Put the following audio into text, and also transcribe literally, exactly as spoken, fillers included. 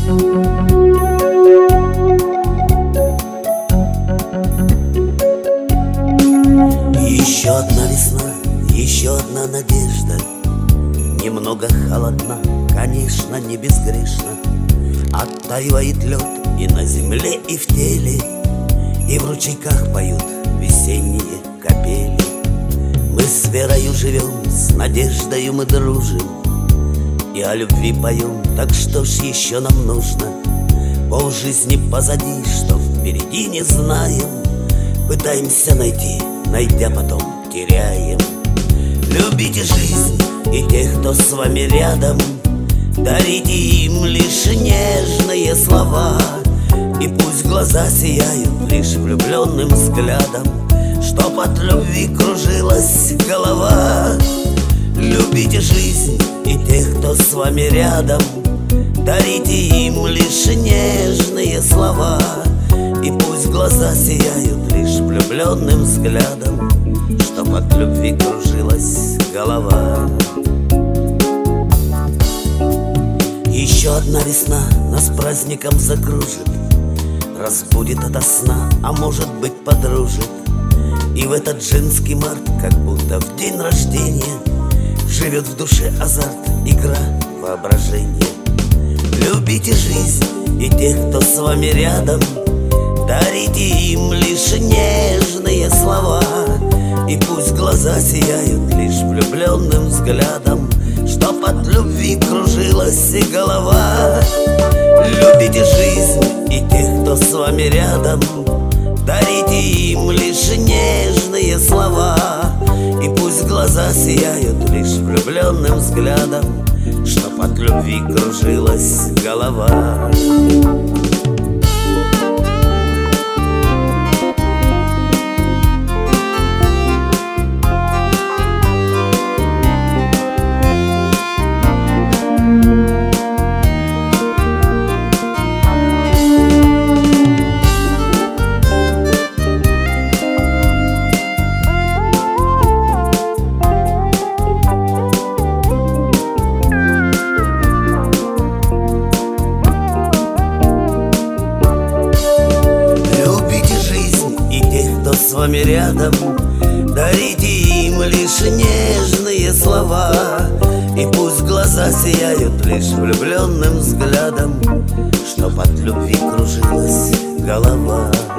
Еще одна весна, еще одна надежда. Немного холодна, конечно, не безгрешна. Оттаивает лед и на земле, и в теле, и в ручейках поют весенние капели. Мы с верою живем, с надеждою мы дружим, и о любви поем, так что ж еще нам нужно? Полжизни позади, что впереди не знаем. Пытаемся найти, найдя потом теряем. Любите жизнь и тех, кто с вами рядом, дарите им лишь нежные слова. И пусть глаза сияют лишь влюбленным взглядом, чтоб от любви кружилась голова. Любите жизнь и тех, кто с вами рядом, дарите им лишь нежные слова. И пусть глаза сияют лишь влюбленным взглядом, чтоб от любви кружилась голова. Еще одна весна нас праздником закружит, разбудит ото сна, а может быть подружит. И в этот женский март, как будто в день рождения, живет в душе азарт, игра, воображение. Любите жизнь и тех, кто с вами рядом, дарите им лишь нежные слова. И пусть глаза сияют лишь влюбленным взглядом, чтоб от любви кружилась и голова. Любите жизнь и тех, кто с вами рядом, дарите им лишь нежные слова. И пусть глаза сияют лишь влюбленным взглядом, чтоб от любви кружилась голова. С вами рядом, дарите им лишь нежные слова. И пусть глаза сияют лишь влюбленным взглядом, чтоб от любви кружилась голова.